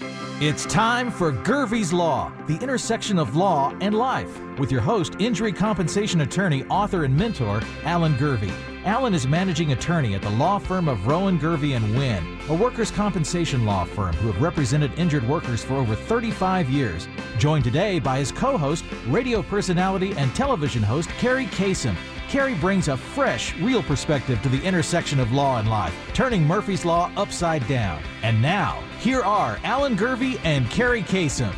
It's time for Gervie's Law, the intersection of law and life, with your host, injury compensation attorney, author, and mentor, Alan Gervie. Alan is managing attorney at the law firm of Rowan, Gervie & Wynn, a workers' compensation law firm who have represented injured workers for over 35 years. Joined today by his co-host, radio personality, and television host, Carrie Kasem. Carrie brings a fresh, real perspective to the intersection of law and life, turning Murphy's Law upside down. And now, here are Alan Gervie and Carrie Kasem.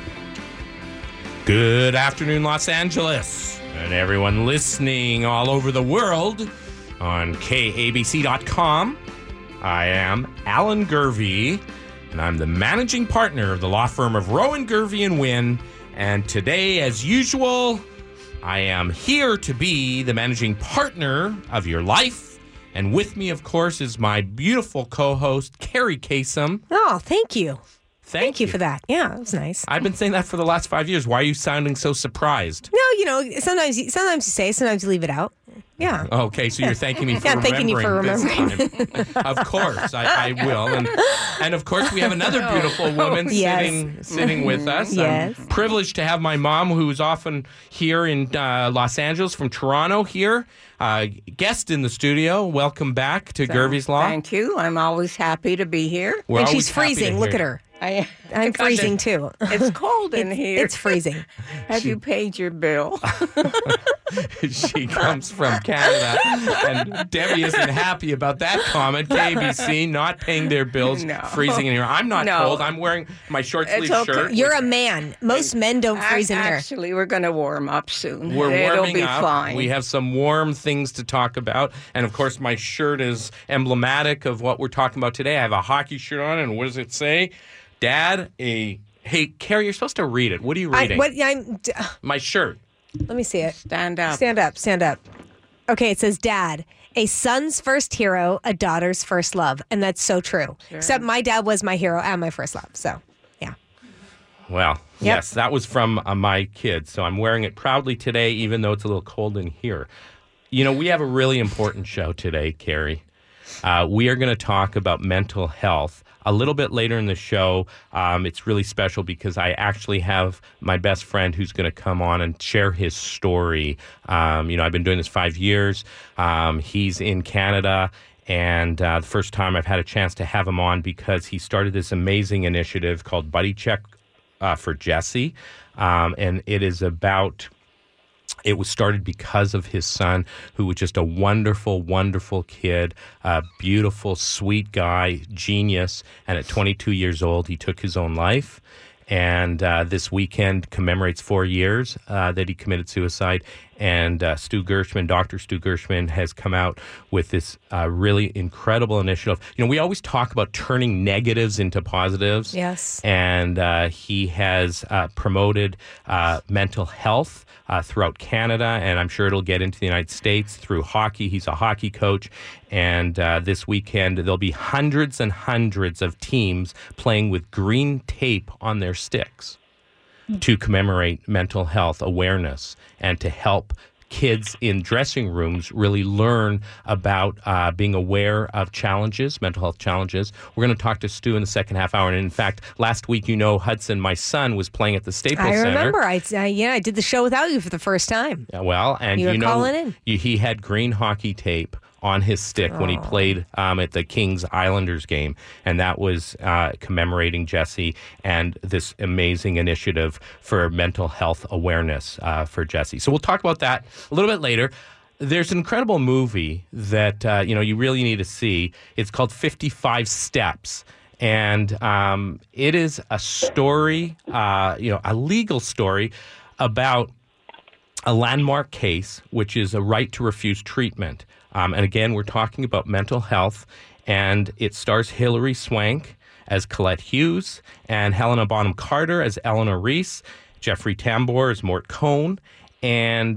Good afternoon, Los Angeles, and everyone listening all over the world on KABC.com. I am Alan Gervie, and I'm the managing partner of the law firm of Rowan, Gervie & Wynn. And today, as usual, I am here to be the managing partner of your life. And with me, of course, is my beautiful co-host, Carrie Kasem. Oh, thank you. Thank you for that. Yeah, that was nice. I've been saying that for the last 5 years. Why are you sounding so surprised? No, sometimes you say, sometimes you leave it out. Yeah. Okay, so you're thanking me for remembering. Thanking you for remembering. This time. Of course, I will. And of course, we have another beautiful woman sitting with us. Yes. I'm privileged to have my mom, who's often here in Los Angeles from Toronto here. Guest in the studio. Welcome back to Gervie's Law. Thank you. I'm always happy to be here. And she's freezing. Look at her. I'm freezing too. It's cold in here. It's freezing. Have you paid your bill? She comes from Canada, and Debbie isn't happy about that comment. KBC not paying their bills, freezing in here. I'm not cold. I'm wearing my short sleeve shirt. You're a man. Most men don't freeze in here. Actually, we're going to warm up soon. It'll be up. Fine. We have some warm things to talk about, and of course, my shirt is emblematic of what we're talking about today. I have a hockey shirt on, and what does it say? Dad, Hey, Carrie, you're supposed to read it. What are you reading? My shirt. Let me see it. Stand up. Stand up. Okay, it says, Dad, a son's first hero, a daughter's first love. And that's so true. Sure. Except my dad was my hero and my first love. So, yeah. Well, yes, that was from my kids. So I'm wearing it proudly today, even though it's a little cold in here. You know, we have a really important show today, Carrie. We are going to talk about mental health. A little bit later in the show, it's really special because I actually have my best friend who's going to come on and share his story. I've been doing this 5 years. He's in Canada, and the first time I've had a chance to have him on because he started this amazing initiative called Buddy Check for Jesse, and it is about... It was started because of his son, who was just a wonderful, wonderful kid, a beautiful, sweet guy, genius. And at 22 years old, he took his own life. And this weekend commemorates 4 years that he committed suicide. And Dr. Stu Gershman has come out with this really incredible initiative. You know, we always talk about turning negatives into positives. Yes. And he has promoted mental health throughout Canada, and I'm sure it'll get into the United States through hockey. He's a hockey coach. And this weekend, there'll be hundreds and hundreds of teams playing with green tape on their sticks to commemorate mental health awareness and to help kids in dressing rooms really learn about being aware of challenges, mental health challenges. We're going to talk to Stu in the second half hour. And in fact, last week, Hudson, my son, was playing at the Staples Center. I remember. I did the show without you for the first time. Well, and you were calling in. He had green hockey tape on his stick when he played at the Kings Islanders game. And that was commemorating Jesse and this amazing initiative for mental health awareness for Jesse. So we'll talk about that a little bit later. There's an incredible movie that, you really need to see. It's called 55 Steps. And it is a story, a legal story about a landmark case, which is a right to refuse treatment. And again, we're talking about mental health, and it stars Hilary Swank as Colette Hughes and Helena Bonham Carter as Eleanor Reese, Jeffrey Tambor as Mort Cohn, and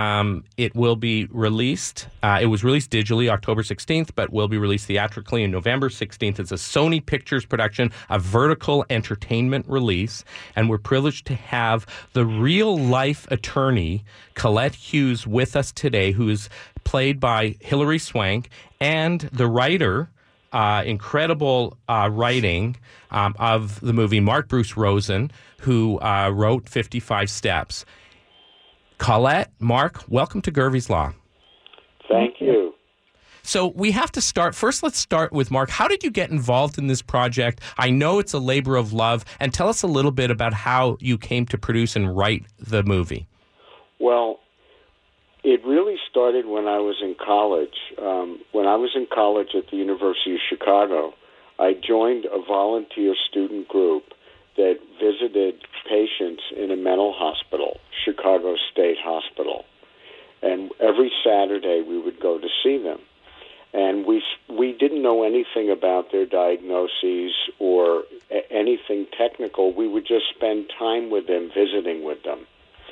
it will be released. It was released digitally October 16th, but will be released theatrically on November 16th. It's a Sony Pictures production, a vertical entertainment release, and we're privileged to have the real-life attorney, Colette Hughes, with us today, who is played by Hilary Swank, and the writer, incredible writing of the movie, Mark Bruce Rosen, who wrote 55 Steps. Colette, Mark, welcome to Gervie's Law. Thank you. So we have to start. First, let's start with Mark. How did you get involved in this project? I know it's a labor of love. And tell us a little bit about how you came to produce and write the movie. Well, it really started when I was in college. When I was in college at the University of Chicago, I joined a volunteer student group that visited patients in a mental hospital, Chicago State Hospital. And every Saturday we would go to see them. And we didn't know anything about their diagnoses or anything technical. We would just spend time with them, visiting with them.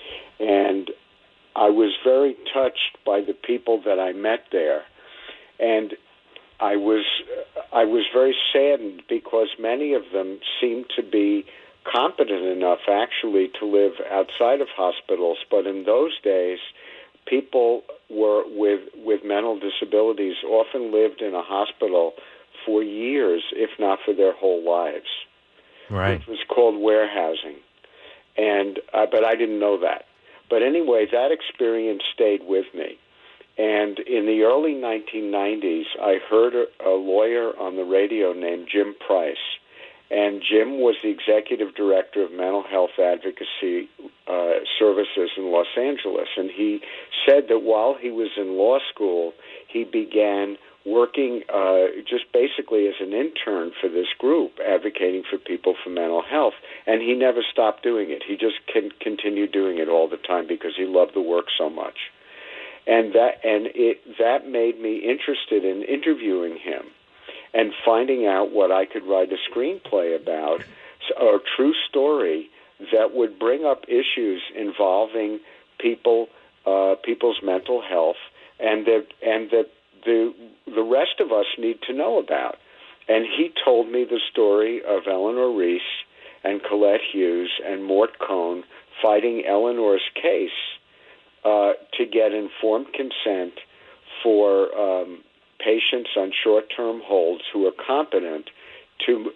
And I was very touched by the people that I met there. And I was very saddened because many of them seemed to be competent enough actually to live outside of hospitals. But in those days, people were with mental disabilities often lived in a hospital for years, if not for their whole lives. Right. It was called warehousing. And but I didn't know that. But anyway, that experience stayed with me. And in the early 1990s, I heard a lawyer on the radio named Jim Price. And Jim was the executive director of mental health advocacy services in Los Angeles. And he said that while he was in law school, he began working just basically as an intern for this group, advocating for people for mental health. And he never stopped doing it. He just continued doing it all the time because he loved the work so much. And that made me interested in interviewing him and finding out what I could write a screenplay about, a true story that would bring up issues involving people's mental health, and that the rest of us need to know about. And he told me the story of Eleanor Reese and Colette Hughes and Mort Cohn fighting Eleanor's case to get informed consent for patients on short-term holds who are competent to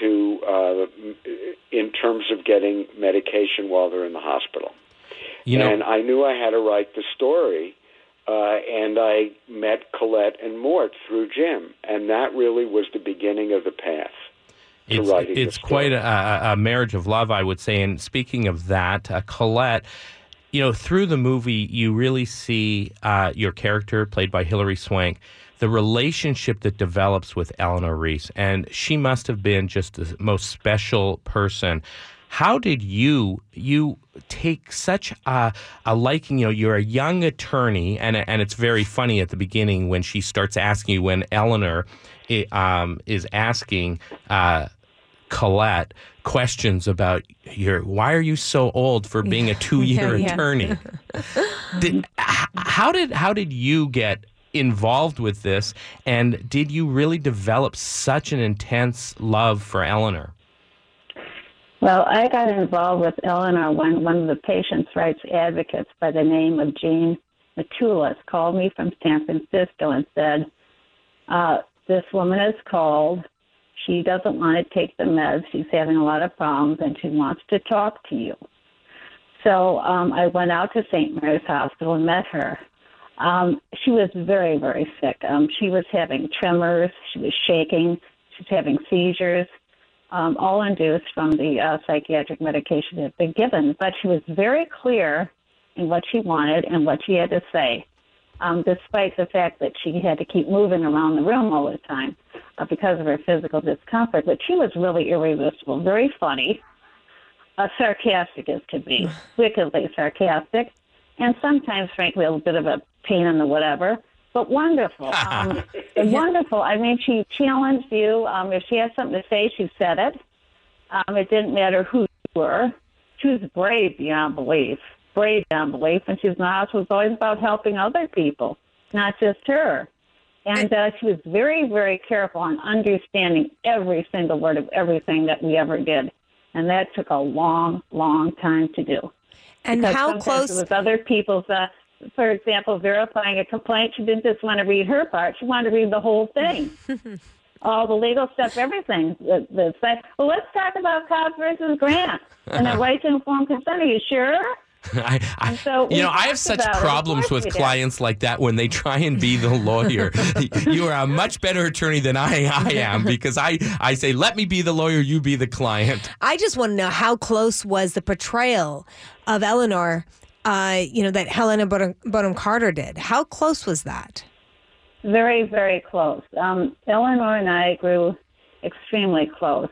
in terms of getting medication while they're in the hospital. And I knew I had to write the story, and I met Colette and Mort through Jim, and that really was the beginning of the path to writing the story. It's quite a marriage of love, I would say. And speaking of that, Colette, through the movie, you really see your character, played by Hilary Swank, the relationship that develops with Eleanor Reese, and she must have been just the most special person. How did you take such a liking? You're a young attorney, and it's very funny at the beginning when she starts asking you, when Eleanor is asking Colette questions about why are you so old for being a 2-year attorney? How did you get involved with this, and did you really develop such an intense love for Eleanor? Well, I got involved with Eleanor when one of the patients' rights advocates by the name of Jean Matulis called me from San Francisco and said, this woman is called. She doesn't want to take the meds. She's having a lot of problems, and she wants to talk to you. So I went out to St. Mary's Hospital and met her. She was very, very sick. She was having tremors. She was shaking. She was having seizures, all induced from the psychiatric medication that had been given. But she was very clear in what she wanted and what she had to say, despite the fact that she had to keep moving around the room all the time because of her physical discomfort. But she was really irresistible, very funny, sarcastic as could be, wickedly sarcastic, and sometimes, frankly, a little bit of a pain in the whatever, but wonderful. Wonderful. I mean, she challenged you. If she had something to say, she said it. It didn't matter who you were. She was brave beyond belief. And she was in the hospital. It was always about helping other people, not just her. And she was very, very careful on understanding every single word of everything that we ever did. And that took a long, long time to do. And because how close? It was other people's, for example, verifying a complaint. She didn't just want to read her part. She wanted to read the whole thing. all the legal stuff, everything. The fact, well, let's talk about Cobb versus Grant and the right to informed consent. Are you sure? I have such problems with clients like that when they try and be the lawyer. You are a much better attorney than I am, because I say, let me be the lawyer, you be the client. I just want to know, how close was the portrayal of Eleanor, that Helena Bonham Carter did? How close was that? Very, very close. Eleanor and I grew extremely close.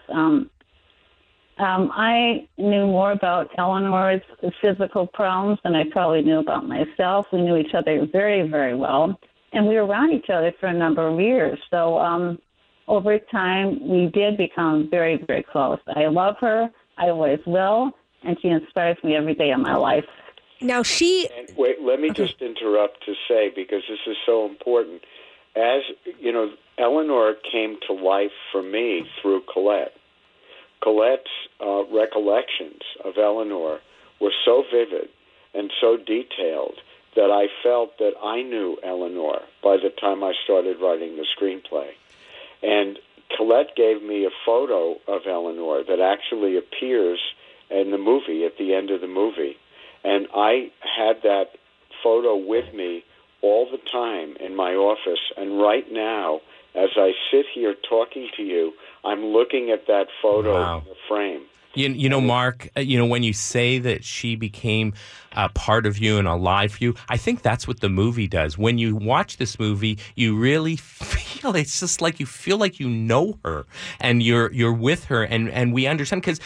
I knew more about Eleanor's physical problems than I probably knew about myself. We knew each other very, very well, and we were around each other for a number of years. So over time, we did become very, very close. I love her. I always will, and she inspires me every day of my life. Now And wait, let me just interrupt to say, because this is so important. As you know, Eleanor came to life for me through Colette. Colette's recollections of Eleanor were so vivid and so detailed that I felt that I knew Eleanor by the time I started writing the screenplay. And Colette gave me a photo of Eleanor that actually appears in the movie, at the end of the movie. And I had that photo with me all the time in my office. And right now, as I sit here talking to you, I'm looking at that photo in the frame. You know, Mark, when you say that she became a part of you and alive for you, I think that's what the movie does. When you watch this movie, you really feel, it's just like you feel like you know her and you're with her, and we understand, because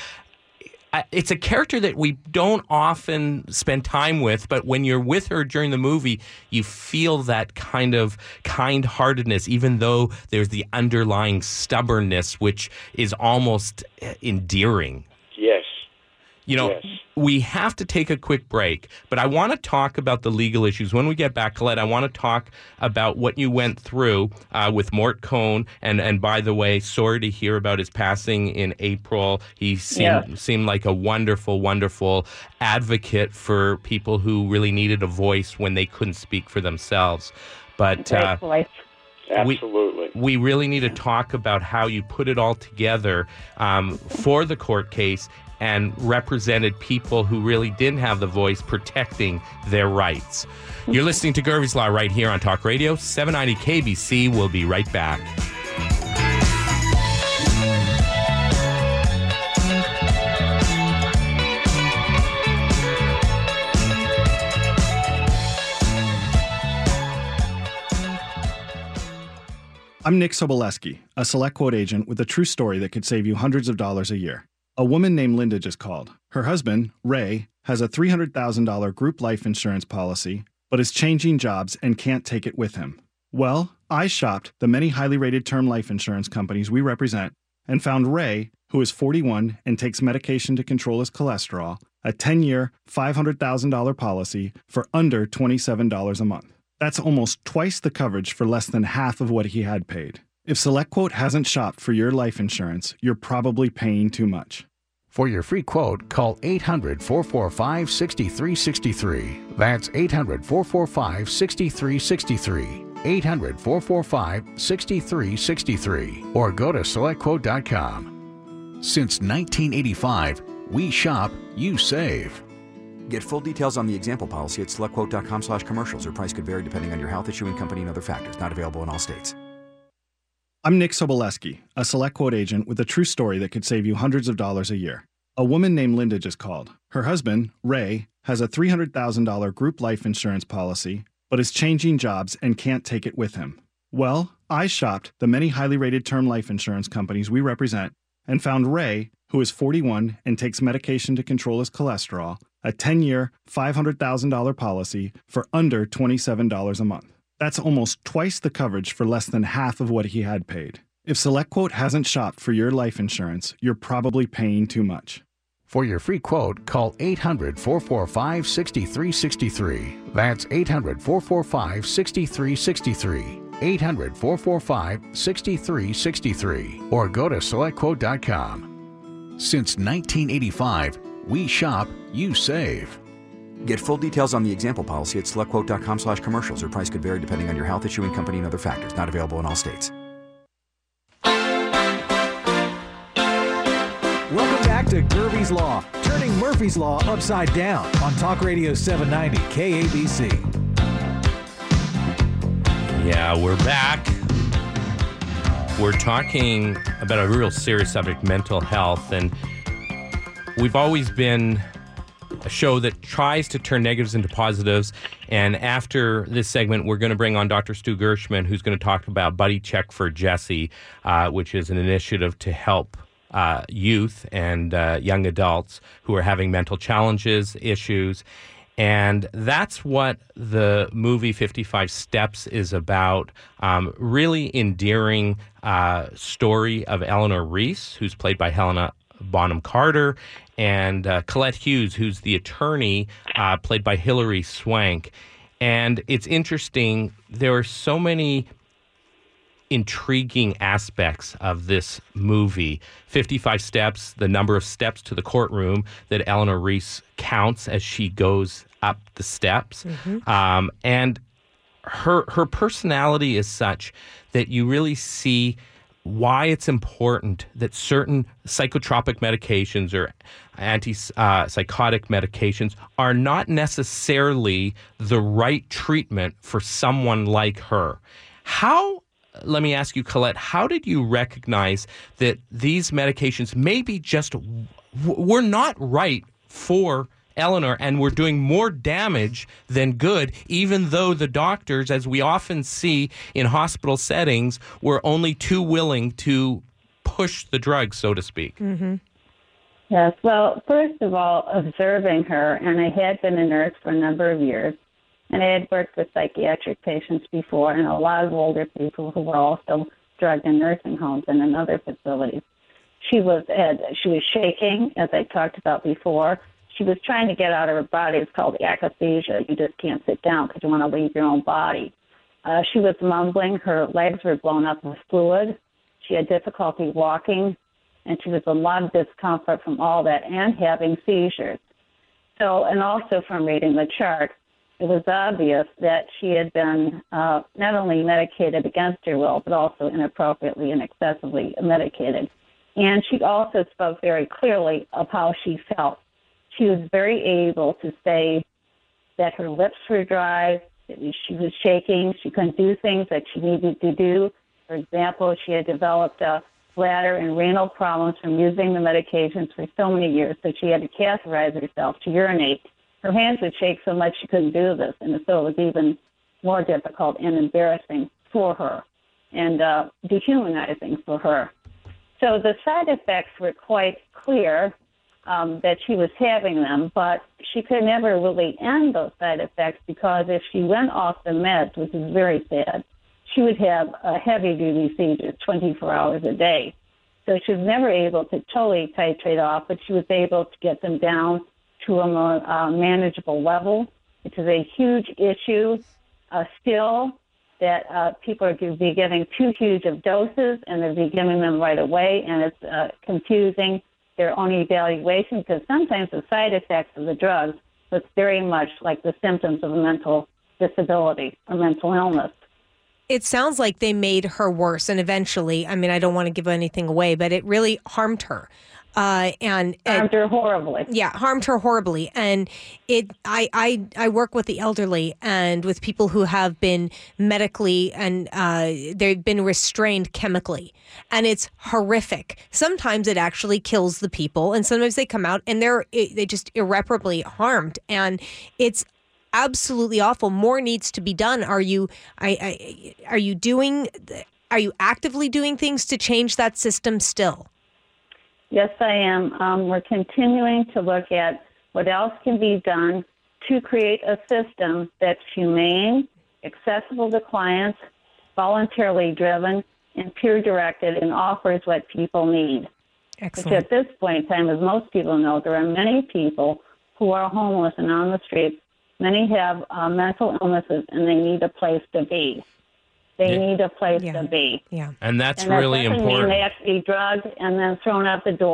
it's a character that we don't often spend time with, but when you're with her during the movie, you feel that kind of kind-heartedness, even though there's the underlying stubbornness, which is almost endearing. Yes. Yes. We have to take a quick break, but I want to talk about the legal issues. When we get back, Colette, I want to talk about what you went through with Mort Cohn. And by the way, sorry to hear about his passing in April. He seemed like a wonderful, wonderful advocate for people who really needed a voice when they couldn't speak for themselves. But great voice. Absolutely. We really need to talk about how you put it all together for the court case and represented people who really didn't have the voice protecting their rights. You're listening to Gervie's Law right here on Talk Radio 790 KBC. We'll be right back. I'm Nick Soboleski, a Select Quote agent with a true story that could save you hundreds of dollars a year. A woman named Linda just called. Her husband, Ray, has a $300,000 group life insurance policy, but is changing jobs and can't take it with him. Well, I shopped the many highly rated term life insurance companies we represent and found Ray, who is 41 and takes medication to control his cholesterol, a 10-year, $500,000 policy for under $27 a month. That's almost twice the coverage for less than half of what he had paid. If SelectQuote hasn't shopped for your life insurance, you're probably paying too much. For your free quote, call 800-445-6363. That's 800-445-6363. 800-445-6363. Or go to SelectQuote.com. Since 1985, we shop, you save. Get full details on the example policy at SelectQuote.com/commercials. Or price could vary depending on your health, issuing company, and other factors. Not available in all states. I'm Nick Soboleski, a Select Quote agent with a true story that could save you hundreds of dollars a year. A woman named Linda just called. Her husband, Ray, has a $300,000 group life insurance policy, but is changing jobs and can't take it with him. Well, I shopped the many highly rated term life insurance companies we represent and found Ray, who is 41 and takes medication to control his cholesterol, a 10-year, $500,000 policy for under $27 a month. That's almost twice the coverage for less than half of what he had paid. If SelectQuote hasn't shopped for your life insurance, you're probably paying too much. For your free quote, call 800-445-6363. That's 800-445-6363. 800-445-6363. Or go to SelectQuote.com. Since 1985, we shop, you save. Get full details on the example policy at SelectQuote.com/commercials. Or price could vary depending on your health, issuing company, and other factors. Not available in all states. to Gervie's Law, turning Murphy's Law upside down on Talk Radio 790 KABC. Yeah, we're back. We're talking about a real serious subject, mental health, and we've always been a show that tries to turn negatives into positives. And after this segment, we're going to bring on Dr. Stu Gershman, who's going to talk about Buddy Check for Jesse, which is an initiative to help youth and young adults who are having mental challenges, issues. And that's what the movie 55 Steps is about. Really endearing story of Eleanor Reese, who's played by Helena Bonham Carter, and Colette Hughes, who's the attorney, played by Hilary Swank. And it's interesting, there are so many intriguing aspects of this movie. 55 steps, the number of steps to the courtroom that Eleanor Reese counts as she goes up the steps. Mm-hmm. And her personality is such that you really see why it's important that certain psychotropic medications or antipsychotic medications are not necessarily the right treatment for someone like her. Let me ask you, Colette, how did you recognize that these medications maybe just were not right for Eleanor and were doing more damage than good, even though the doctors, as we often see in hospital settings, were only too willing to push the drugs, so to speak? Mm-hmm. Yes, well, first of all, observing her, and I had been a nurse for a number of years, and I had worked with psychiatric patients before and a lot of older people who were also drugged in nursing homes and in other facilities. She was shaking, as I talked about before. She was trying to get out of her body. It's called akathisia. You just can't sit down because you want to leave your own body. She was mumbling. Her legs were blown up with fluid. She had difficulty walking, and she was in a lot of discomfort from all that and having seizures. So, and also from reading the chart, it was obvious that she had been not only medicated against her will, but also inappropriately and excessively medicated. And she also spoke very clearly of how she felt. She was very able to say that her lips were dry, that she was shaking, she couldn't do things that she needed to do. For example, she had developed bladder and renal problems from using the medications for so many years, so she had to catheterize herself to urinate. Her hands would shake so much she couldn't do this, and so it was even more difficult and embarrassing for her and dehumanizing for her. So the side effects were quite clear that she was having them, but she could never really end those side effects because if she went off the meds, which is very sad, she would have heavy-duty seizures 24 hours a day. So she was never able to totally titrate off, but she was able to get them down to a more manageable level, which is a huge issue still, that people are going to be getting too huge of doses and they're be giving them right away, and it's confusing their own evaluation because sometimes the side effects of the drugs look very much like the symptoms of a mental disability or mental illness. It sounds like they made her worse, and eventually, I mean, I don't want to give anything away, but it really harmed her. And harmed her horribly. Yeah, harmed her horribly. And I work with the elderly and with people who have been medically and they've been restrained chemically, and it's horrific. Sometimes it actually kills the people, and sometimes they come out and they just irreparably harmed, and it's absolutely awful. More needs to be done. Are you actively doing things to change that system still? Yes, I am. We're continuing to look at what else can be done to create a system that's humane, accessible to clients, voluntarily driven, and peer-directed, and offers what people need. Excellent. Because at this point in time, as most people know, there are many people who are homeless and on the streets. Many have mental illnesses, and they need a place to be. They need a place to be. Yeah. And that's and that really doesn't important. mean they have to be drugged and then thrown out the door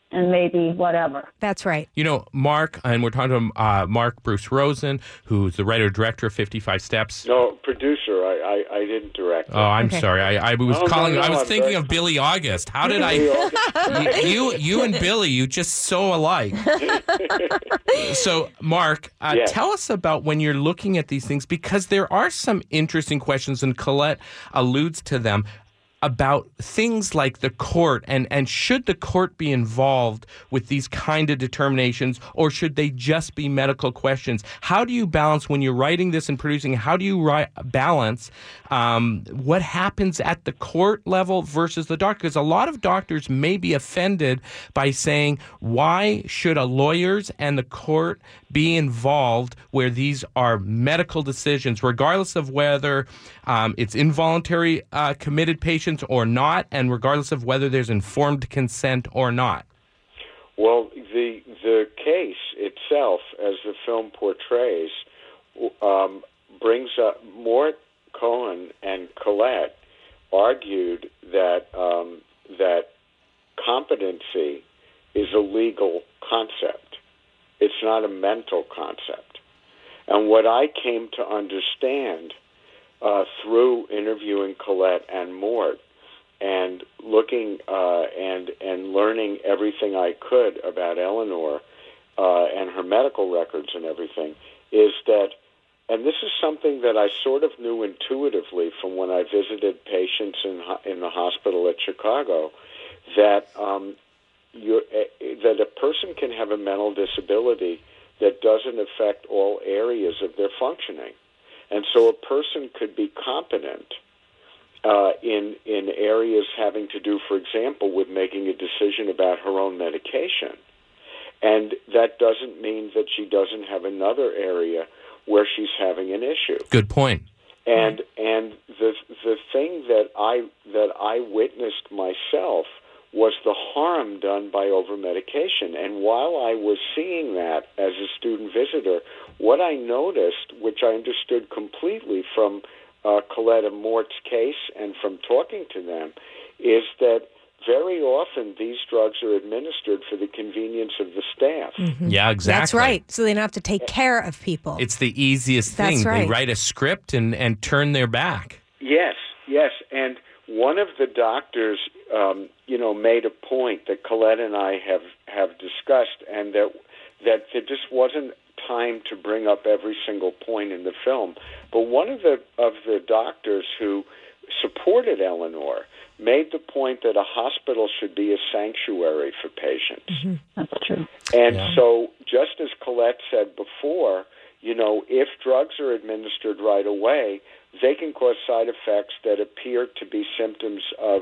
and maybe whatever. That's right. You know, Mark, and we're talking to Mark Bruce Rosen, who's the writer-director of 55 Steps. No, producer. I didn't direct it. Oh, I'm sorry. I was I was thinking of Billy August. How did you and Billy, you just so alike. So, Mark, Yes. tell us about when you're looking at these things, because there are some interesting questions, and Colette alludes to them, about things like the court and should the court be involved with these kind of determinations, or should they just be medical questions? How do you balance when you're writing this and producing? How do you balance what happens at the court level versus the doctor? Because a lot of doctors may be offended by saying, why should a lawyers and the court be involved where these are medical decisions, regardless of whether it's involuntary committed patients or not, and regardless of whether there's informed consent or not? Well, the case itself, as the film portrays, brings up Mort Cohen and Colette argued that that competency is a legal concept. It's not a mental concept. And what I came to understand through interviewing Colette and Mort and looking and learning everything I could about Eleanor and her medical records and everything, is that, and this is something that I sort of knew intuitively from when I visited patients in the hospital at Chicago, that that a person can have a mental disability that doesn't affect all areas of their functioning. And so a person could be competent in areas having to do, for example, with making a decision about her own medication. And that doesn't mean that she doesn't have another area where she's having an issue. Good point. And the thing that I witnessed myself was the harm done by over-medication. And while I was seeing that as a student visitor, what I noticed, which I understood completely from Colette and Mort's case and from talking to them, is that very often these drugs are administered for the convenience of the staff. Mm-hmm. Yeah, exactly. That's right. So they don't have to take care of people. It's the easiest thing. That's right. They write a script and turn their back. Yes. And one of the doctors, made a point that Colette and I have discussed, and that there just wasn't time to bring up every single point in the film. But one of the doctors who supported Eleanor made the point that a hospital should be a sanctuary for patients. Mm-hmm. That's true. And so, just as Colette said before, if drugs are administered right away, they can cause side effects that appear to be symptoms of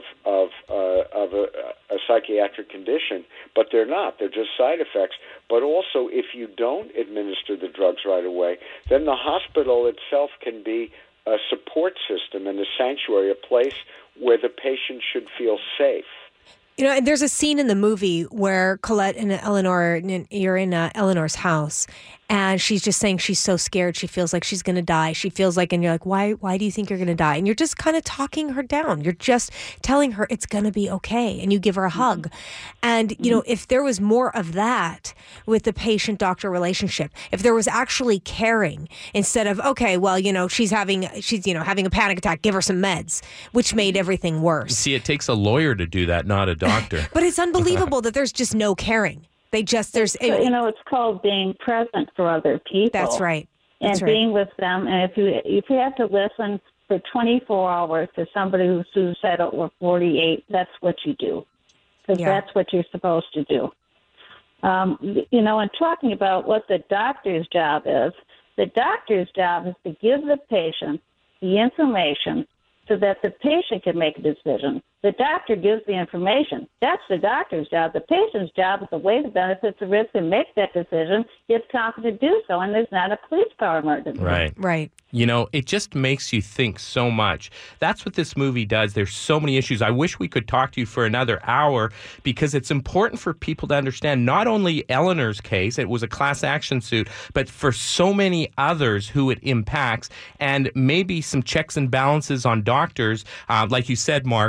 a psychiatric condition, but they're not. They're just side effects. But also, if you don't administer the drugs right away, then the hospital itself can be a support system and a sanctuary, a place where the patient should feel safe. And there's a scene in the movie where Colette and Eleanor, you're in Eleanor's house, and she's just saying she's so scared. She feels like she's going to die. She feels like, and you're like, why do you think you're going to die? And you're just kind of talking her down. You're just telling her it's going to be okay. And you give her a hug. And, if there was more of that with the patient-doctor relationship, if there was actually caring instead of, okay, well, she's having a panic attack, give her some meds, which made everything worse. See, it takes a lawyer to do that, not a doctor. But it's unbelievable that there's just no caring. It's called being present for other people. That's right. And being with them. And if you have to listen for 24 hours to somebody who's suicidal or 48, that's what you do. Because that's what you're supposed to do. And talking about what the doctor's job is, the doctor's job is to give the patient the information so that the patient can make a decision. The doctor gives the information. That's the doctor's job. The patient's job is to weigh the benefits, the risks, and make that decision if competent to do so, and there's not a police car emergency. Right. It just makes you think so much. That's what this movie does. There's so many issues. I wish we could talk to you for another hour, because it's important for people to understand not only Eleanor's case, it was a class action suit, but for so many others who it impacts, and maybe some checks and balances on doctors, like you said, Mark, who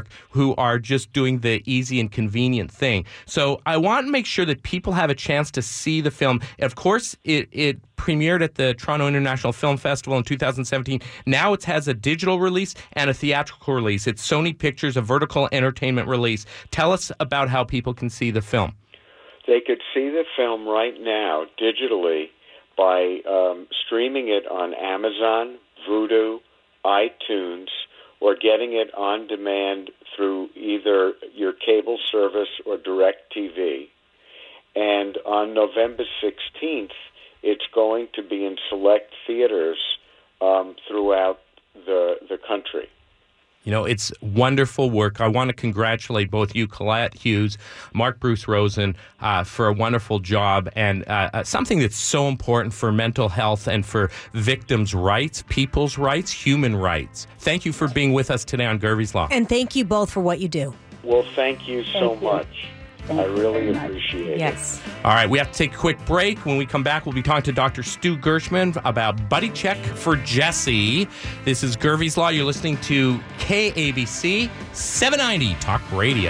who are just doing the easy and convenient thing. So I want to make sure that people have a chance to see the film. Of course, it premiered at the Toronto International Film Festival in 2017. Now it has a digital release and a theatrical release. It's Sony Pictures, a vertical entertainment release. Tell us about how people can see the film. They could see the film right now digitally by streaming it on Amazon, Vudu, iTunes, or getting it on demand through either your cable service or DirecTV. And on November 16th, it's going to be in select theaters throughout the country. You know, it's wonderful work. I want to congratulate both you, Colette Hughes, Mark Bruce Rosen, for a wonderful job and something that's so important for mental health and for victims' rights, people's rights, human rights. Thank you for being with us today on Gervie's Law. And thank you both for what you do. Well, thank you so much. I really appreciate it. Yes. All right, we have to take a quick break. When we come back, we'll be talking to Dr. Stu Gershman about Buddy Check for Jesse. This is Gervie's Law. You're listening to KABC 790 Talk Radio.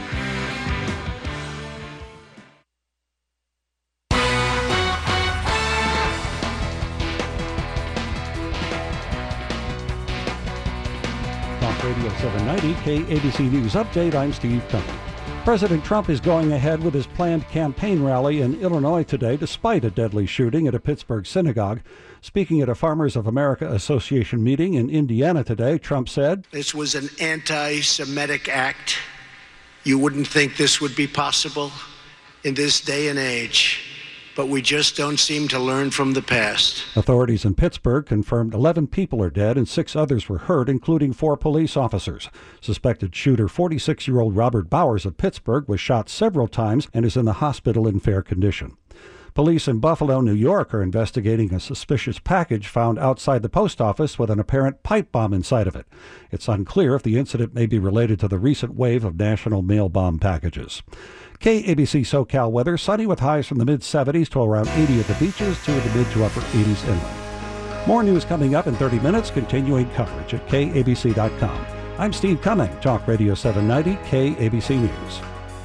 Talk Radio 790 KABC News Update. I'm Steve Cummings. President Trump is going ahead with his planned campaign rally in Illinois today, despite a deadly shooting at a Pittsburgh synagogue. Speaking at a Farmers of America Association meeting in Indiana today, Trump said, "This was an anti-Semitic act. You wouldn't think this would be possible in this day and age, but we just don't seem to learn from the past." Authorities in Pittsburgh confirmed 11 people are dead and 6 others were hurt, including 4 police officers. Suspected shooter 46-year-old Robert Bowers of Pittsburgh was shot several times and is in the hospital in fair condition. Police in Buffalo, New York are investigating a suspicious package found outside the post office with an apparent pipe bomb inside of it. It's unclear if the incident may be related to the recent wave of national mail bomb packages. KABC SoCal weather, sunny with highs from the mid-70s to around 80 at the beaches to the mid to upper 80s inland. More news coming up in 30 minutes, continuing coverage at KABC.com. I'm Steve Cumming, Talk Radio 790, KABC News.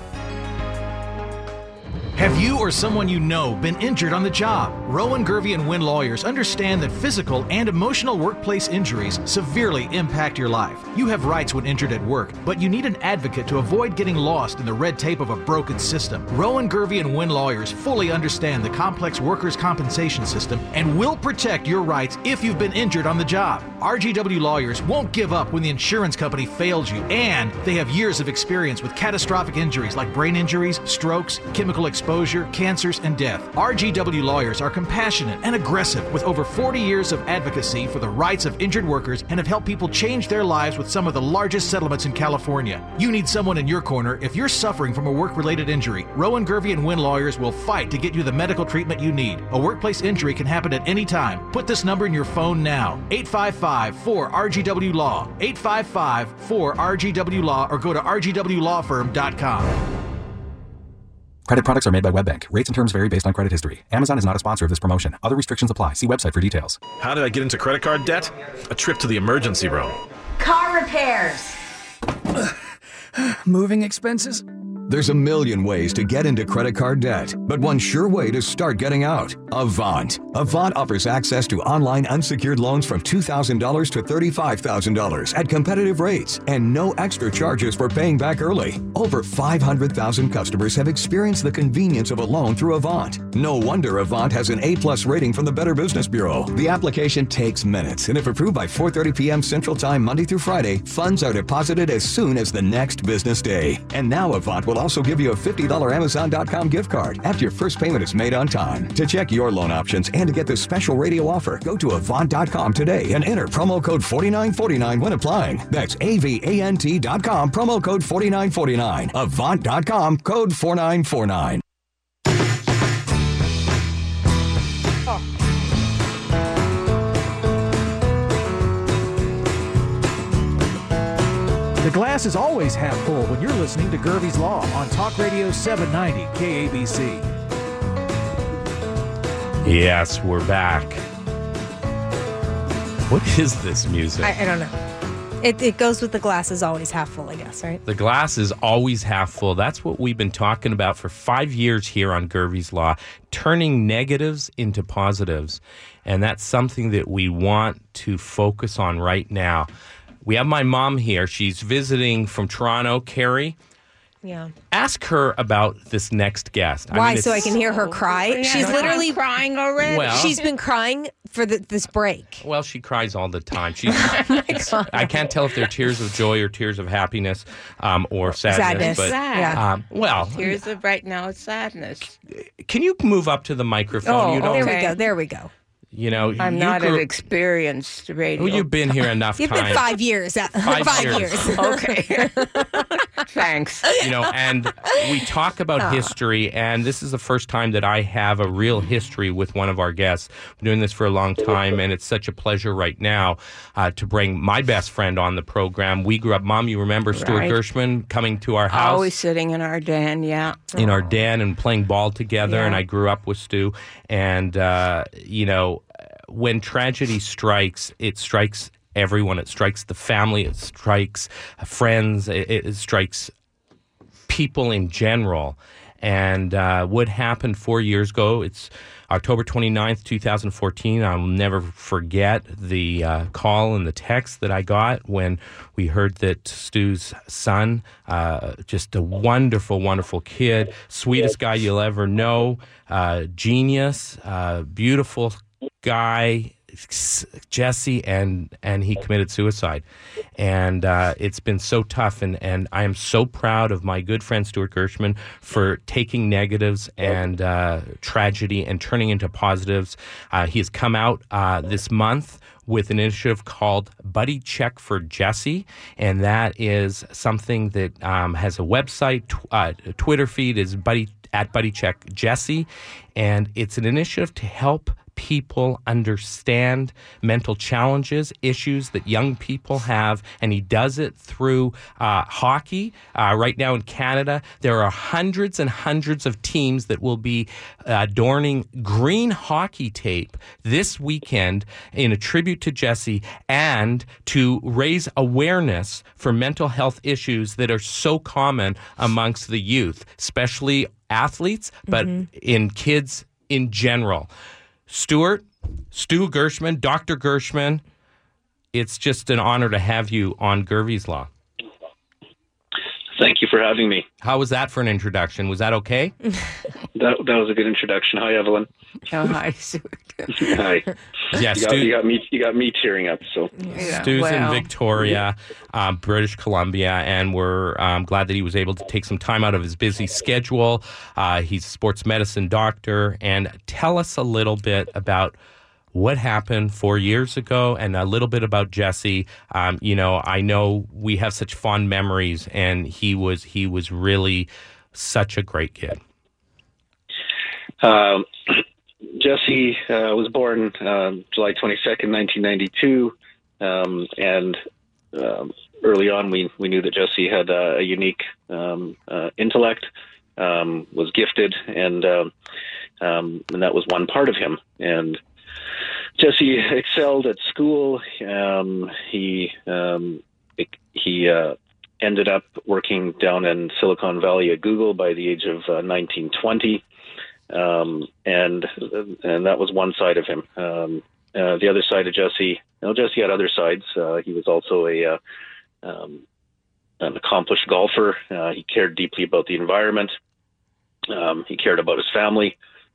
Have you or someone you know been injured on the job? Rowan, Gervie, and Wynn lawyers understand that physical and emotional workplace injuries severely impact your life. You have rights when injured at work, but you need an advocate to avoid getting lost in the red tape of a broken system. Rowan, Gervie, and Wynn lawyers fully understand the complex workers' compensation system and will protect your rights if you've been injured on the job. RGW lawyers won't give up when the insurance company fails you, and they have years of experience with catastrophic injuries like brain injuries, strokes, chemical exposure, cancers, and death. RGW lawyers are compassionate and aggressive with over 40 years of advocacy for the rights of injured workers and have helped people change their lives with some of the largest settlements in California. You need someone in your corner if you're suffering from a work-related injury. Rowan, Gervie, and Wynn lawyers will fight to get you the medical treatment you need. A workplace injury can happen at any time. Put this number in your phone now. 855-4RGW-LAW. 855-4RGW-LAW or go to rgwlawfirm.com. Credit products are made by WebBank. Rates and terms vary based on credit history. Amazon is not a sponsor of this promotion. Other restrictions apply. See website for details. How did I get into credit card debt? A trip to the emergency room. Car repairs. Moving expenses. There's a million ways to get into credit card debt, but one sure way to start getting out: Avant. Avant offers access to online unsecured loans from $2,000 to $35,000 at competitive rates and no extra charges for paying back early. Over 500,000 customers have experienced the convenience of a loan through Avant. No wonder Avant has an A+ rating from the Better Business Bureau. The application takes minutes, and if approved by 4:30 p.m. Central Time Monday through Friday, funds are deposited as soon as the next business day. And now Avant will also give you a $50 Amazon.com gift card after your first payment is made on time. To check your loan options and to get this special radio offer, go to Avant.com today and enter promo code 4949 when applying. That's AVANT.com, promo code 4949. Avant.com, code 4949. The glass is always half full when you're listening to Gervie's Law on Talk Radio 790 KABC. Yes, we're back. What is this music? I don't know. It goes with the glass is always half full, I guess, right? The glass is always half full. That's what we've been talking about for 5 years here on Gervie's Law, turning negatives into positives. And that's something that we want to focus on right now. We have my mom here. She's visiting from Toronto, Carrie. Yeah. Ask her about this next guest. Why? So I can hear her cry? Yeah, She's literally crying already. Well- she's been crying for this break. Well, she cries all the time. She's, Oh my God. I can't tell if they're tears of joy or tears of happiness or sadness. But, Sad. well, Tears of right now, it's sadness. can you move up to the microphone? You don't, There we go. You know, I'm you not grew- an experienced radio. Well, you've been here enough You've time. been 5 years. 5 years. Okay. Thanks. You know, and we talk about history, and this is the first time that I have a real history with one of our guests. I've been doing this for a long time, and it's such a pleasure right now to bring my best friend on the program. We grew up, Mom, you remember Stuart Right. Gershman coming to our house? Always sitting in our den, yeah. In our den and playing ball together, Yeah. and I grew up with Stu. And, you know, when tragedy strikes, it strikes everyone. It strikes the family. It strikes friends. It strikes people in general. And what happened 4 years ago, it's October 29th, 2014. I'll never forget the call and the text that I got when we heard that Stu's son, just a wonderful, wonderful kid, sweetest guy you'll ever know, genius, beautiful guy, Jesse, and he committed suicide. And it's been so tough, and I am so proud of my good friend Stuart Gershman for taking negatives and tragedy and turning into positives. He has come out this month with an initiative called Buddy Check for Jesse, and that is something that has a website, Twitter feed is Buddy Check Jesse, and it's an initiative to help people understand mental challenges, issues that young people have, and he does it through hockey. Right now in Canada, there are hundreds and hundreds of teams that will be adorning green hockey tape this weekend in a tribute to Jesse and to raise awareness for mental health issues that are so common amongst the youth, especially athletes, but in kids in general. Stu Gershman, Dr. Gershman, it's just an honor to have you on Gervie's Law. Thank you for having me. How was that for an introduction? Was that okay? That was a good introduction. Hi, Evelyn. Oh, hi, Stuart. Hi. Yeah, you got me tearing up. So Stu's in Victoria, British Columbia, and we're glad that he was able to take some time out of his busy schedule. He's a sports medicine doctor, and tell us a little bit about what happened 4 years ago and a little bit about Jesse. You know, I know we have such fond memories, and he was really such a great kid. Jesse was born July 22nd, 1992, and early on we knew that Jesse had a unique intellect, was gifted, and that was one part of him. And Jesse excelled at school. He ended up working down in Silicon Valley at Google by the age of 1920. And that was one side of him. The other side of Jesse, Jesse had other sides. He was also an accomplished golfer. He cared deeply about the environment. He cared about his family.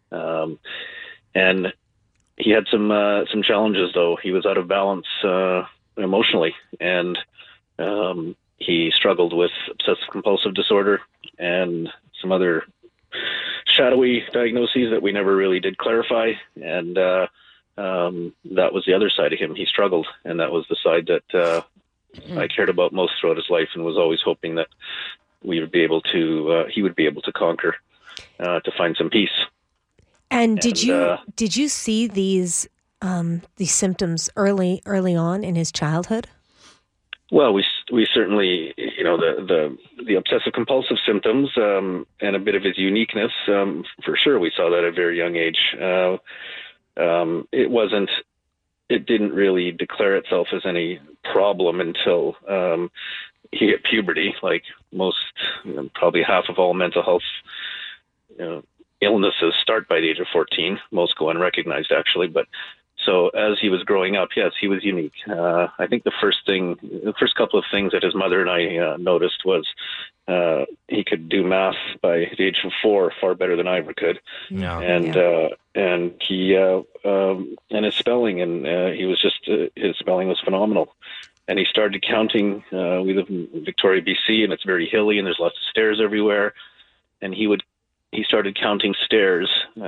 And he had some challenges, though. He was out of balance emotionally, and he struggled with obsessive-compulsive disorder and some other shadowy diagnoses that we never really did clarify. And that was the other side of him. He struggled, and that was the side that I cared about most throughout his life, and was always hoping that he would be able to conquer, to find some peace. And did you see these symptoms early on in his childhood? Well, we certainly, the obsessive compulsive symptoms and a bit of his uniqueness, for sure, we saw that at a very young age. It it didn't really declare itself as any problem until he hit puberty. Like most, probably half of all mental health illnesses start by the age of 14. Most go unrecognized, actually. But so as he was growing up, yes, he was unique. I think the first couple of things that his mother and I noticed was he could do math by the age of 4 far better than I ever could. Yeah. And he and his spelling, and he was just his spelling was phenomenal. And he started counting. We live in Victoria, BC, and it's very hilly, and there's lots of stairs everywhere. And he started counting stairs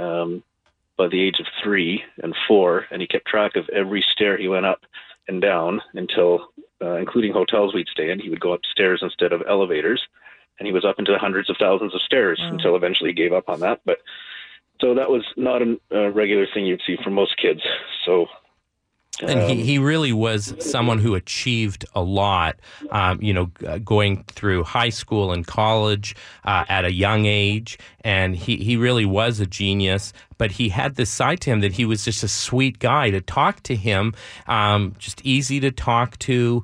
by the age of 3 and 4, and he kept track of every stair he went up and down until, including hotels we'd stay in, he would go upstairs instead of elevators, and he was up into the hundreds of thousands of stairs until eventually he gave up on that. But so that was not a regular thing you'd see from most kids. So. And he really was someone who achieved a lot, going through high school and college at a young age. And he really was a genius. But he had this side to him that he was just a sweet guy to talk to him, just easy to talk to,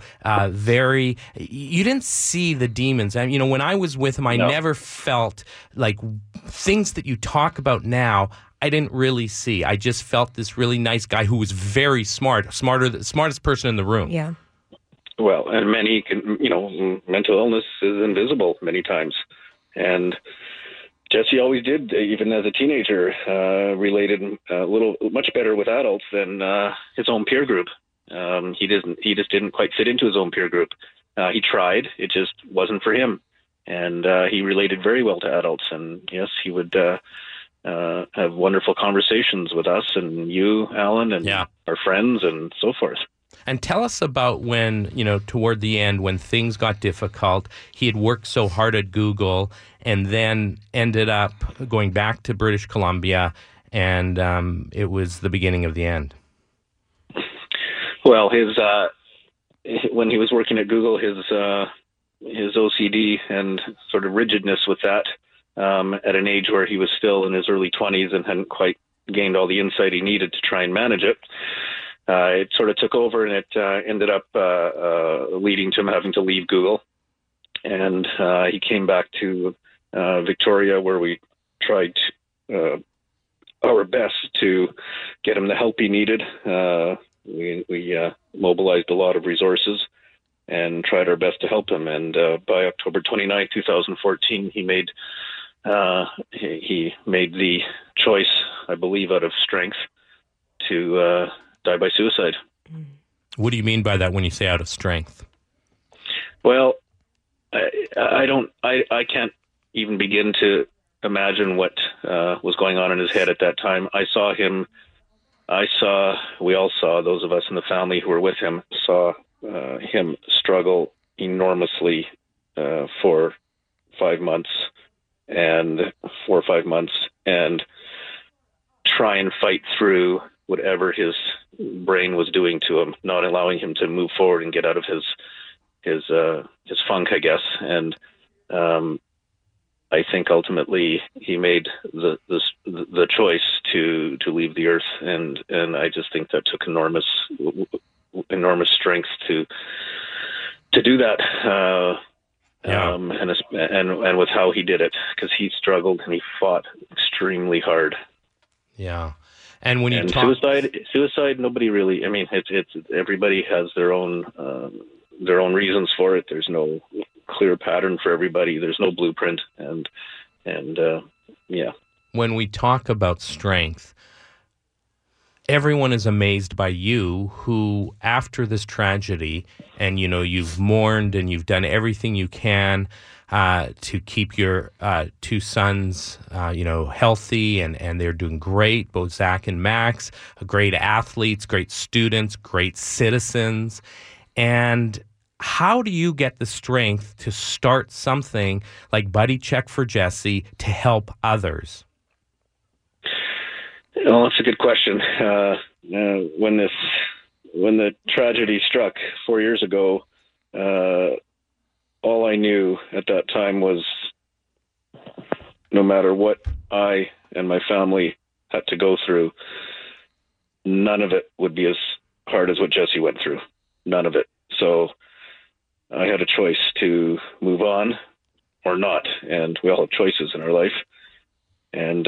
you didn't see the demons. When I was with him, I never felt like things that you talk about now, I didn't really see. I just felt this really nice guy who was very smartest person in the room. Yeah. Well, and many mental illness is invisible many times. And Jesse always did, even as a teenager, related much better with adults than his own peer group. He just didn't quite fit into his own peer group. He tried, it just wasn't for him. And he related very well to adults. And yes, he would have wonderful conversations with us and you, Alan, and our friends and so forth. And tell us about when, toward the end, when things got difficult, he had worked so hard at Google and then ended up going back to British Columbia, and it was the beginning of the end. Well, when he was working at Google, his OCD and sort of rigidness with that, at an age where he was still in his early 20s and hadn't quite gained all the insight he needed to try and manage it. It sort of took over, and it ended up leading to him having to leave Google. And he came back to Victoria, where we tried our best to get him the help he needed. We mobilized a lot of resources and tried our best to help him. And by October 29, 2014, he made the choice, I believe, out of strength to die by suicide. What do you mean by that when you say out of strength? Well, I can't even begin to imagine what was going on in his head at that time. We all saw, those of us in the family who were with him, saw him struggle enormously for 5 months and 4 or 5 months, and try and fight through whatever his brain was doing to him, not allowing him to move forward and get out of his funk, I guess. And I think ultimately he made the choice to leave the earth, and I just think that took enormous strength to do that. And with how he did it, because he struggled and he fought extremely hard. Yeah. And when suicide, nobody really. I mean, it's everybody has their own reasons for it. There's no clear pattern for everybody. There's no blueprint, and yeah. When we talk about strength, everyone is amazed by you, who after this tragedy, and you've mourned and you've done everything you can to keep your 2 sons, healthy, and they're doing great, both Zach and Max, great athletes, great students, great citizens. And how do you get the strength to start something like Buddy Check for Jesse to help others? Well, that's a good question. When the tragedy struck 4 years ago, all I knew at that time was no matter what I and my family had to go through, none of it would be as hard as what Jesse went through. None of it. So I had a choice to move on or not. And we all have choices in our life. And,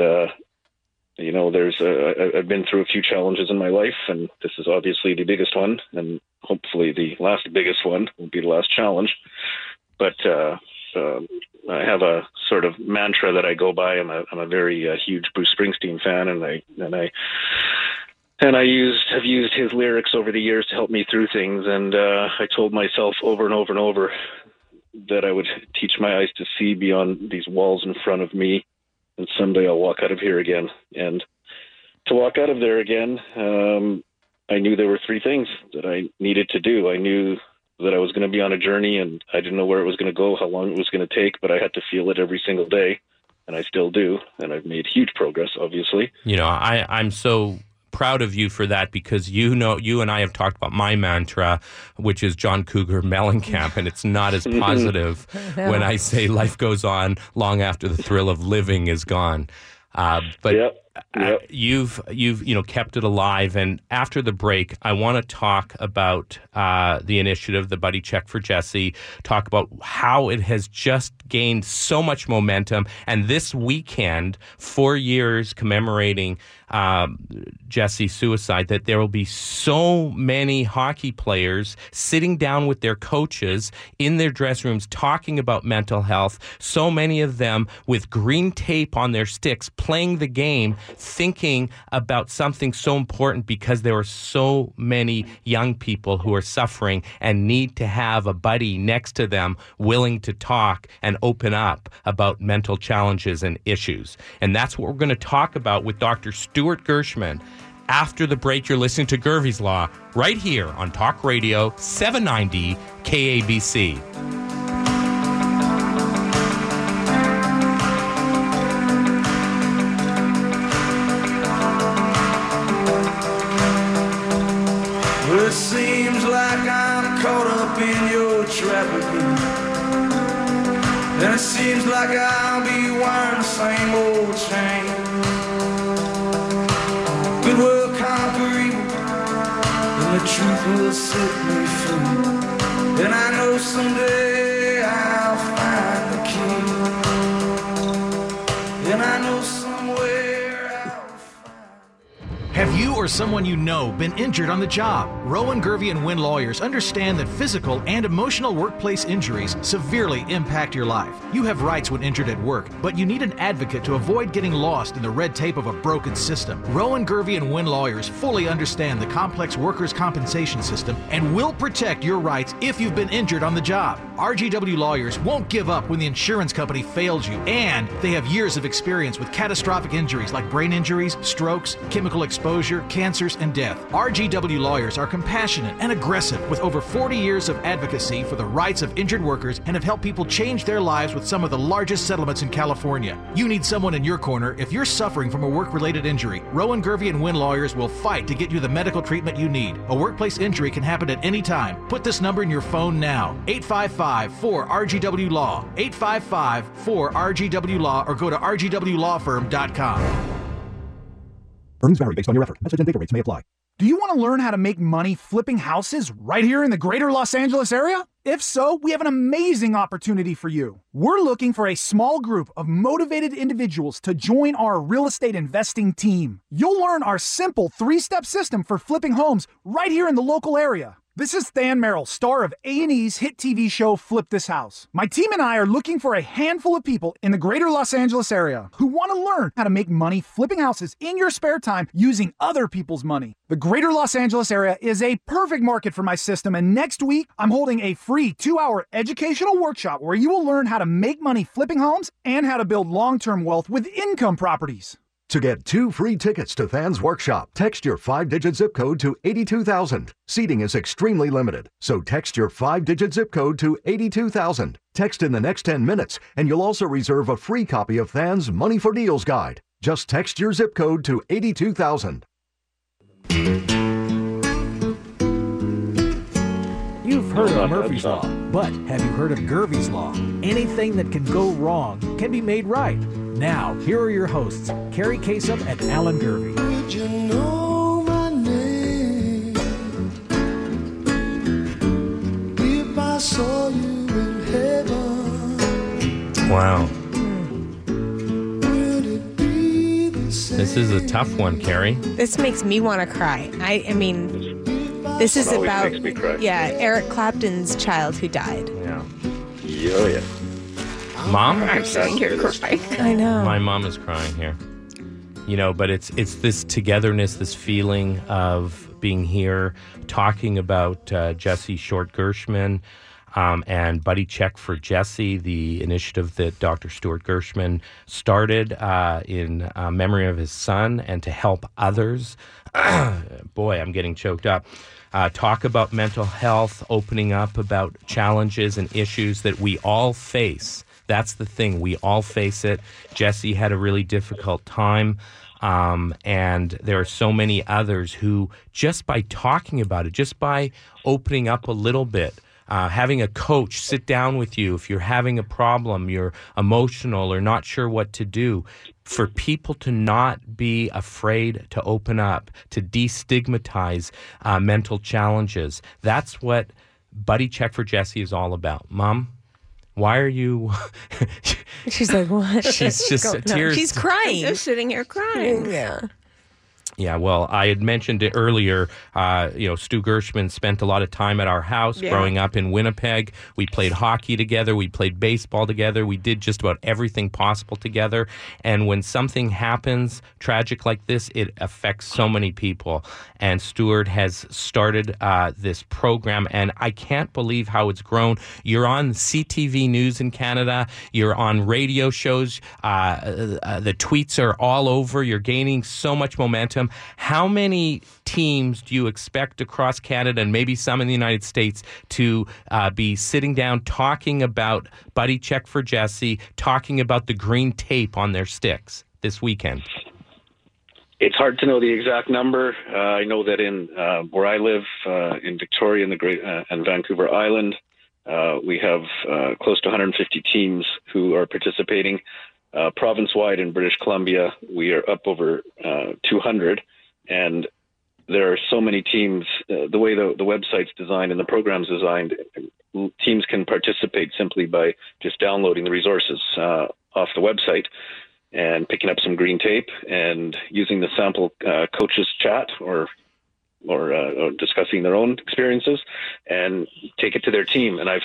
I've been through a few challenges in my life, and this is obviously the biggest one, and hopefully the last biggest one will be the last challenge. But I have a sort of mantra that I go by. I'm a very huge Bruce Springsteen fan, and I have used his lyrics over the years to help me through things. And I told myself over and over and over that I would teach my eyes to see beyond these walls in front of me, and someday I'll walk out of here again. And to walk out of there again, I knew there were three things that I needed to do. I knew that I was going to be on a journey, and I didn't know where it was going to go, how long it was going to take, but I had to feel it every single day, and I still do. And I've made huge progress, obviously. I'm so proud of you for that, because you and I have talked about my mantra, which is John Cougar Mellencamp, and it's not as positive when I say life goes on long after the thrill of living is gone. But you've kept it alive. And after the break, I want to talk about the initiative, the Buddy Check for Jesse, talk about how it has just gained so much momentum. And this weekend, 4 years commemorating Jesse's suicide, that there will be so many hockey players sitting down with their coaches in their dressing rooms talking about mental health, so many of them with green tape on their sticks playing the game, thinking about something so important, because there are so many young people who are suffering and need to have a buddy next to them willing to talk and open up about mental challenges and issues. And that's what we're going to talk about with Dr. Stuart Gershman. After the break, you're listening to Gervie's Law right here on Talk Radio 790 KABC. Well, it seems like I'm caught up in your trap again. And it seems like I'll be wearing the same old chain. Good will conquer evil, and the truth will set me free. And I know someday I'll find the key. And I know somewhere I'll find. Have you or someone you know been injured on the job? Rowan, Gervie, and Wynn lawyers understand that physical and emotional workplace injuries severely impact your life. You have rights when injured at work, but you need an advocate to avoid getting lost in the red tape of a broken system. Rowan, Gervie, and Wynn lawyers fully understand the complex workers' compensation system and will protect your rights if you've been injured on the job. RGW lawyers won't give up when the insurance company fails you, and they have years of experience with catastrophic injuries like brain injuries, strokes, chemical exposure, cancers, and death. RGW lawyers are compassionate and aggressive with over 40 years of advocacy for the rights of injured workers and have helped people change their lives with some of the largest settlements in California. You need someone in your corner if you're suffering from a work-related injury. Rowan, Gervie, and Wynn lawyers will fight to get you the medical treatment you need. A workplace injury can happen at any time. Put this number in your phone now. 855-4RGW-LAW. 855-4RGW-LAW, or go to rgwlawfirm.com. Earnings vary based on your effort. Message and data rates may apply. Do you want to learn how to make money flipping houses right here in the greater Los Angeles area? If so, we have an amazing opportunity for you. We're looking for a small group of motivated individuals to join our real estate investing team. You'll learn our simple 3-step system for flipping homes right here in the local area. This is Than Merrill, star of A&E's hit TV show Flip This House. My team and I are looking for a handful of people in the greater Los Angeles area who want to learn how to make money flipping houses in your spare time using other people's money. The greater Los Angeles area is a perfect market for my system, and next week I'm holding a free 2-hour educational workshop where you will learn how to make money flipping homes and how to build long-term wealth with income properties. To get 2 free tickets to Than's workshop, text your 5-digit zip code to 82,000. Seating is extremely limited, so text your 5-digit zip code to 82,000. Text in the next 10 minutes, and you'll also reserve a free copy of Than's Money for Deals guide. Just text your zip code to 82,000. You've heard of Murphy's Law, but have you heard of Gervie's Law? Anything that can go wrong can be made right. Now, here are your hosts, Carrie Kasem and Alan Gervie. Did you know my name? I saw you in heaven. Wow. This is a tough one, Carrie. This makes me want to cry. I mean, this is Always about, makes me cry. Eric Clapton's child who died. Yeah. Oh, yeah. Mom? I'm sitting here crying. I know. My mom is crying here. You know, but it's this togetherness, this feeling of being here, talking about Jesse Short Gershman and Buddy Check for Jesse, the initiative that Dr. Stuart Gershman started in memory of his son and to help others. Boy, I'm getting choked up. Talk about mental health, opening up about challenges and issues that we all face. That's the thing. We all face it. Jesse had a really difficult time. And there are so many others who, just by talking about it, just by opening up a little bit, having a coach sit down with you if you're having a problem, you're emotional or not sure what to do, for people to not be afraid to open up, to destigmatize mental challenges. That's what Buddy Check for Jesse is all about. Mom? Why are you... She's like, what? She's just tears. She's crying. I'm just sitting here crying. Yeah. Yeah, well, I had mentioned it earlier. Stu Gershman spent a lot of time at our house growing up in Winnipeg. We played hockey together. We played baseball together. We did just about everything possible together. And when something happens tragic like this, it affects so many people. And Stuart has started this program, and I can't believe how it's grown. You're on CTV News in Canada. You're on radio shows. The tweets are all over. You're gaining so much momentum. How many teams do you expect across Canada and maybe some in the United States to be sitting down talking about Buddy Check for Jesse, talking about the green tape on their sticks this weekend? It's hard to know the exact number. I know that in where I live, in Victoria and Vancouver Island, we have close to 150 teams who are participating. Province-wide in British Columbia, we are up over 200, and there are so many teams. The way the website's designed and the program's designed, teams can participate simply by just downloading the resources off the website and picking up some green tape and using the sample coaches chat or discussing their own experiences and take it to their team. And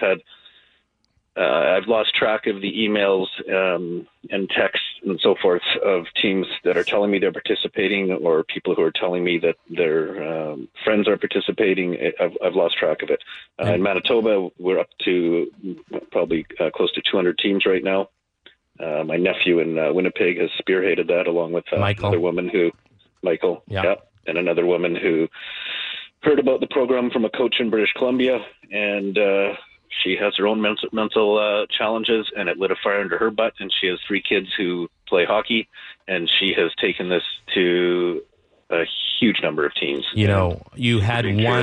I've lost track of the emails and texts and so forth of teams that are telling me they're participating or people who are telling me that their friends are participating. I've lost track of it. In Manitoba, we're up to probably close to 200 teams right now. My nephew in Winnipeg has spearheaded that along with another woman Michael, and another woman who heard about the program from a coach in British Columbia, and she has her own mental challenges, and it lit a fire under her butt. And she has 3 kids who play hockey, and she has taken this to a huge number of teams. You know, you had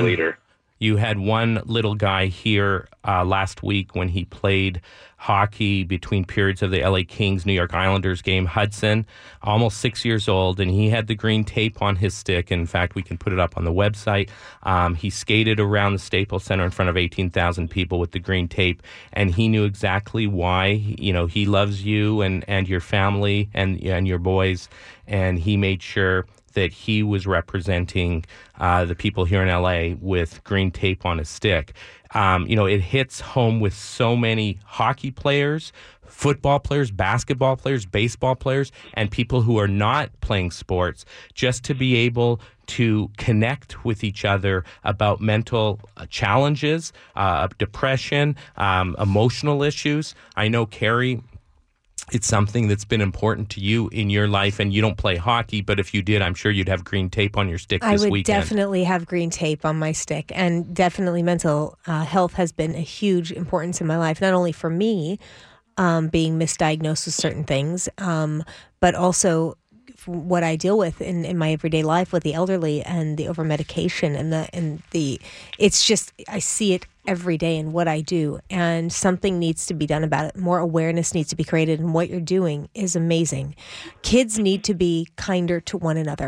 one little guy here last week when he played hockey between periods of the LA Kings New York Islanders game. Hudson, almost 6 years old, and he had the green tape on his stick. In fact, we can put it up on the website. He skated around the Staples Center in front of 18,000 people with the green tape, and he knew exactly why. You know, he loves you and your family and your boys, and he made sure that he was representing the people here in LA with green tape on his stick. It hits home with so many hockey players, football players, basketball players, baseball players, and people who are not playing sports, just to be able to connect with each other about mental challenges, depression, emotional issues. I know, Carrie, it's something that's been important to you in your life, and you don't play hockey, but if you did, I'm sure you'd have green tape on your stick this weekend. I would definitely have green tape on my stick, and definitely mental health has been a huge importance in my life, not only for me being misdiagnosed with certain things, but also what I deal with in my everyday life with the elderly and the over-medication and the it's just, I see it every day in what I do, and something needs to be done about it. More awareness needs to be created, and what you're doing is amazing. Kids need to be kinder to one another.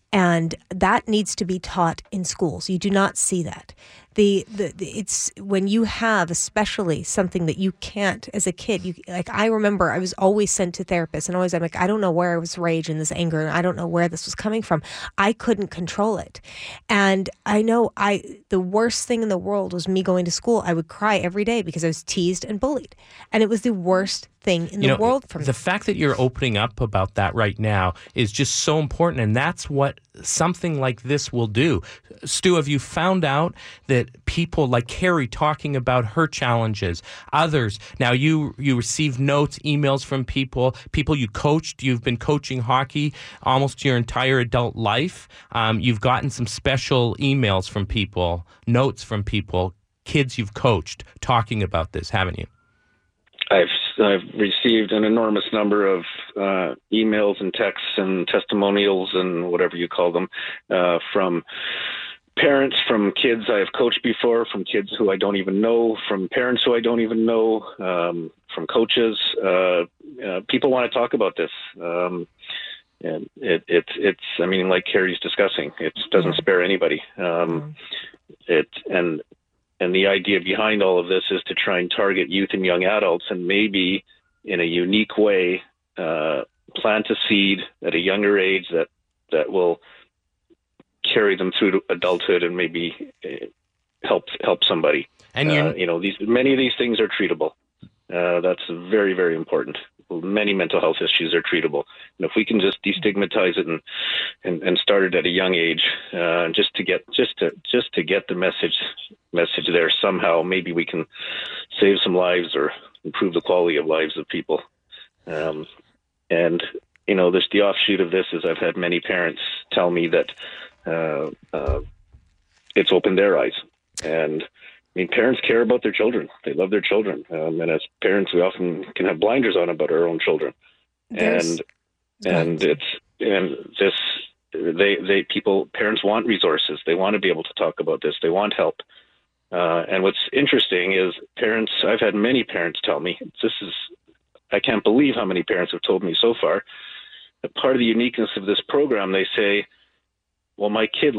And that needs to be taught in schools. You do not see that. It's when you have especially something that you can't as a kid. I remember I was always sent to therapists, and always I'm like, I don't know where I was rage and this anger, and I don't know where this was coming from. I couldn't control it, and I know the worst thing in the world was me going to school. I would cry every day because I was teased and bullied, and it was the worst thing in the world for me. The fact that you're opening up about that right now is just so important, and that's what something like this will do. Stu, have you found out that people like Carrie talking about her challenges, others, now you receive notes, emails from people you coached, you've been coaching hockey almost your entire adult life, you've gotten some special emails from people, notes from people, kids you've coached talking about this, haven't you? I've received an enormous number of emails and texts and testimonials and whatever you call them from parents, from kids I have coached before, from kids who I don't even know, from parents who I don't even know, from coaches. People want to talk about this. And it's I mean, like Carrie's discussing, it doesn't spare anybody. And the idea behind all of this is to try and target youth and young adults, and maybe in a unique way plant a seed at a younger age that will carry them through to adulthood and maybe help somebody. And many of these things are treatable. That's very, very important. Many mental health issues are treatable, and if we can just destigmatize it and start it at a young age, just to get the message there somehow, maybe we can save some lives or improve the quality of lives of people. And there's the offshoot of this is I've had many parents tell me that it's opened their eyes. And I mean, parents care about their children. They love their children. And as parents, we often can have blinders on about our own children. Parents want resources. They want to be able to talk about this. They want help. And what's interesting is I've had many parents tell me, I can't believe how many parents have told me so far, that part of the uniqueness of this program, they say, well, my kid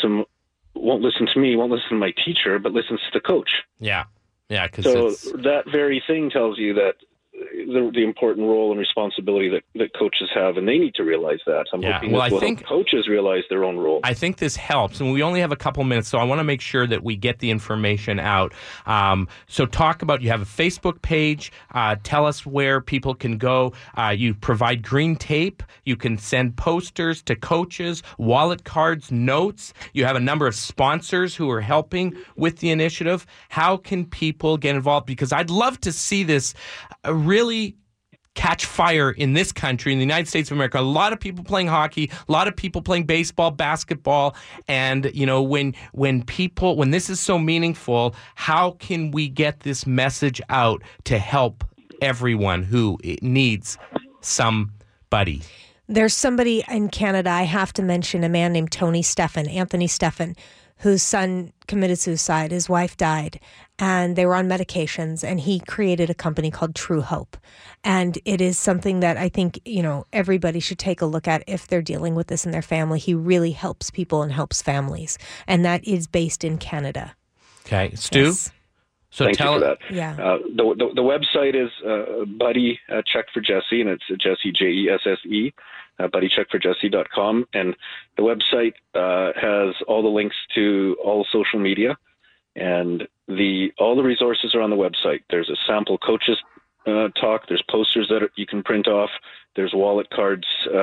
won't listen to me, won't listen to my teacher, but listens to the coach. Yeah. So that very thing tells you that the important role and responsibility that coaches have, and they need to realize that. I'm hoping this will help coaches realize their own role. I think this helps, and we only have a couple minutes, so I want to make sure that we get the information out. So talk about, you have a Facebook page. Tell us where people can go. You provide green tape. You can send posters to coaches, wallet cards, notes. You have a number of sponsors who are helping with the initiative. How can people get involved? Because I'd love to see this really catch fire in this country, in the United States of America. A lot of people playing hockey, a lot of people playing baseball, basketball, and when this is so meaningful, how can we get this message out to help everyone who needs somebody? There's somebody in Canada, I have to mention, a man named Anthony Steffen, whose son committed suicide. His wife died, and they were on medications, and he created a company called True Hope. And it is something that I think, everybody should take a look at if they're dealing with this in their family. He really helps people and helps families, and that is based in Canada. Okay. Stu? Yes. So thank you for that. Yeah. The website is Buddy Check for Jesse, and it's Jesse, Jesse, buddycheckforjesse.com. And the website has all the links to all social media, and all the resources are on the website. There's a sample coaches talk. There's posters that you can print off. There's wallet cards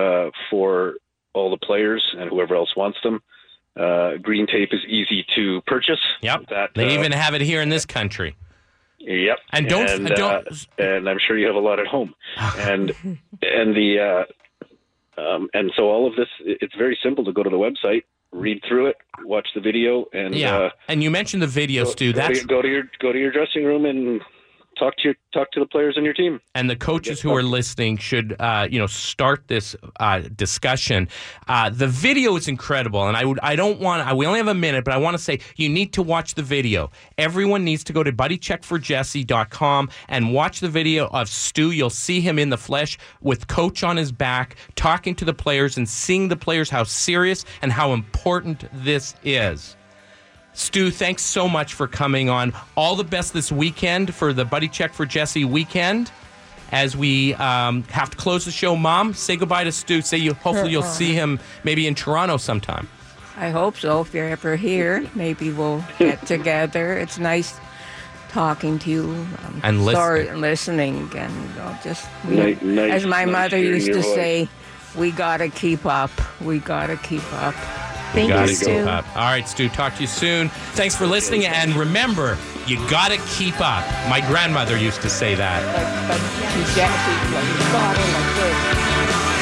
for all the players and whoever else wants them. Green tape is easy to purchase. Yep. They even have it here in this country. Yep. And and I'm sure you have a lot at home. And so all of this, it's very simple to go to the website, read through it, watch the video, and and you mentioned the video, Stu. Go to your dressing room and talk to the players on your team. And the coaches who are listening should, start this discussion. The video is incredible, and we only have a minute, but I want to say you need to watch the video. Everyone needs to go to buddycheckforjesse.com and watch the video of Stu. You'll see him in the flesh with Coach on his back, talking to the players and seeing the players how serious and how important this is. Stu, thanks so much for coming on. All the best this weekend for the Buddy Check for Jesse weekend. As we have to close the show, Mom, say goodbye to Stu. Hopefully you'll see him maybe in Toronto sometime. I hope so. If you're ever here, maybe we'll get together. It's nice talking to you and listening. And as my mother used to say, we got to keep up. We got to keep up. Thank you, Stu. All right, Stu, talk to you soon. Thanks for listening, and remember, you got to keep up. My grandmother used to say that. But Jesse, you got it like this.